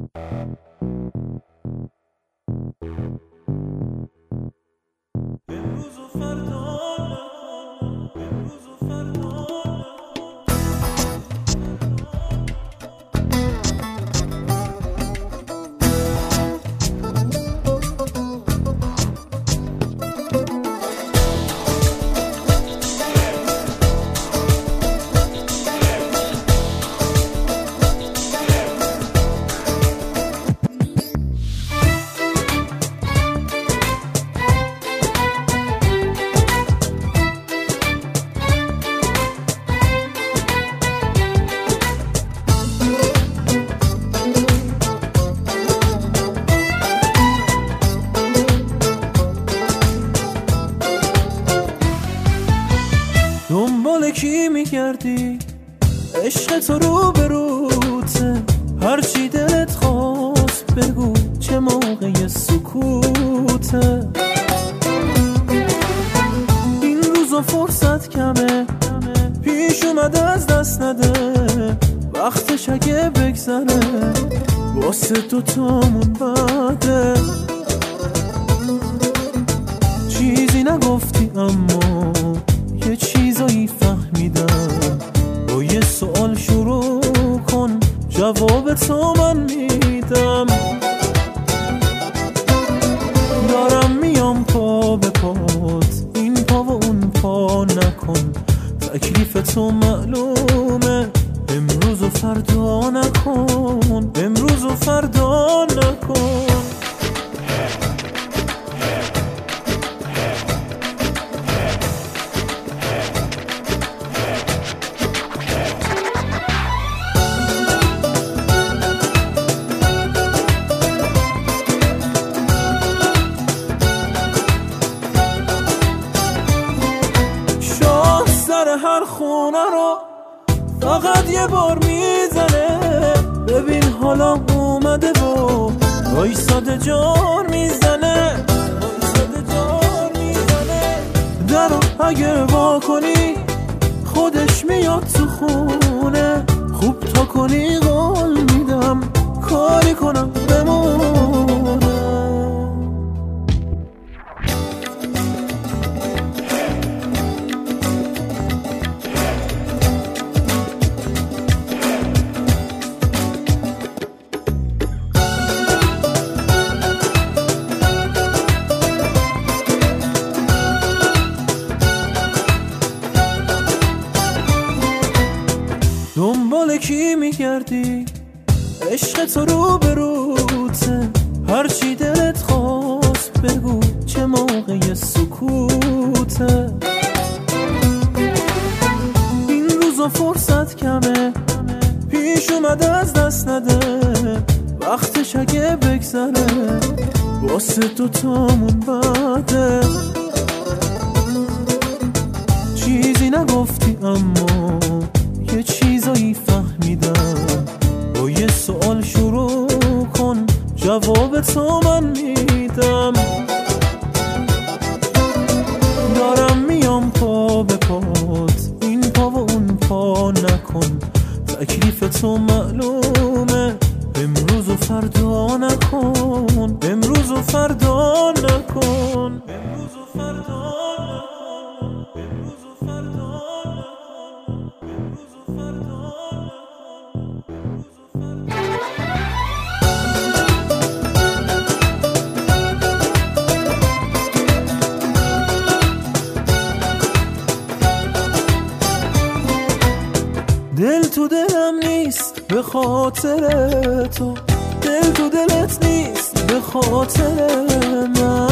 دنبال کی میگردی؟ عشق تو رو به روته، هرچی دلت خواست بگو، چه موقع سکوته. این روزا فرصت کمه، پیش اومده از دست نده، وقتش اگه بگذره واسه دوتامون بده. چیزی نگفتی اما یه چیزایی فهمیدم، با یه سوال شروع کن جواب تو من میدم. دارم میام پا به پات، این پا و اون پا نکن، تکلیف تو معلومه، امروز و فردا نکن، امروز و فردا نکن. هر خونه رو فقط یه بار میزنه، ببین حالا اومده و وایساده جار میزنه، درو اگه وا کنی خودش میاد تو خونه، خوب تا کنی قول میدم کاری کنم بمونه. دنبال کی میگردی؟ عشق تو رو به روته، هرچی دلت خواست بگو، چه موقع سکوته. این روزا فرصت کمه، پیش اومده از دست نده، وقتش اگه بگذره واسه دوتامون بده. چیزی نگفتی اما یه چیزایی فهمیدم، با یه سوال شروع کن جواب تو من میدم. دارم میام پا به پات، این پا و اون پا نکن، تکلیف تو معلومه، امروز و فردا نکن، امروز و فردا نکن، امروز و فردا نکن، امروز و فردا دل تو دلم نیست به خاطر تو، دل تو دلت نیست به خاطر من.